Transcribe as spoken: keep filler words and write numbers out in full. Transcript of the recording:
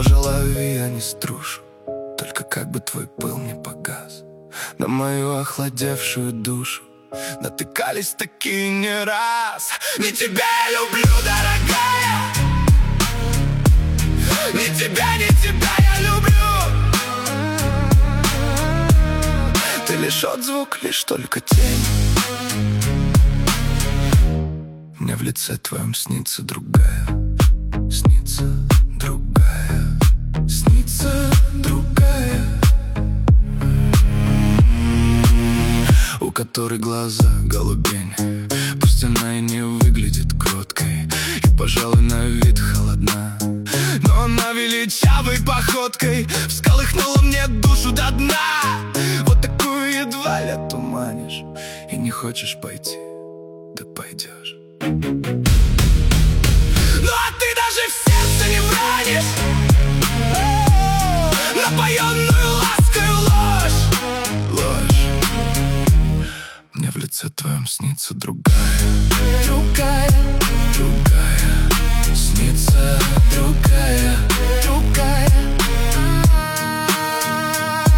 тоже лови, а не струшу. Только как бы твой пыл не погас на мою охладевшую душу. Натыкались такие не раз. Не тебя я люблю, дорогая, не тебя, не тебя я люблю. Ты лишь отзвук, лишь только тень. Мне в лице твоем снится другая, снится другая, снится другая, у которой глаза голубень. Пусть она и не выглядит кроткой, и, пожалуй, на вид холодна, но она величавой походкой всколыхнула мне душу до дна. Вот такую едва ли отуманишь, и не хочешь пойти, да пойдешь. Ну а ты даже в сердце не вранишь напоенную ласкою ложь. Ложь. Мне в лице твоем снится другая, другая, другая, снится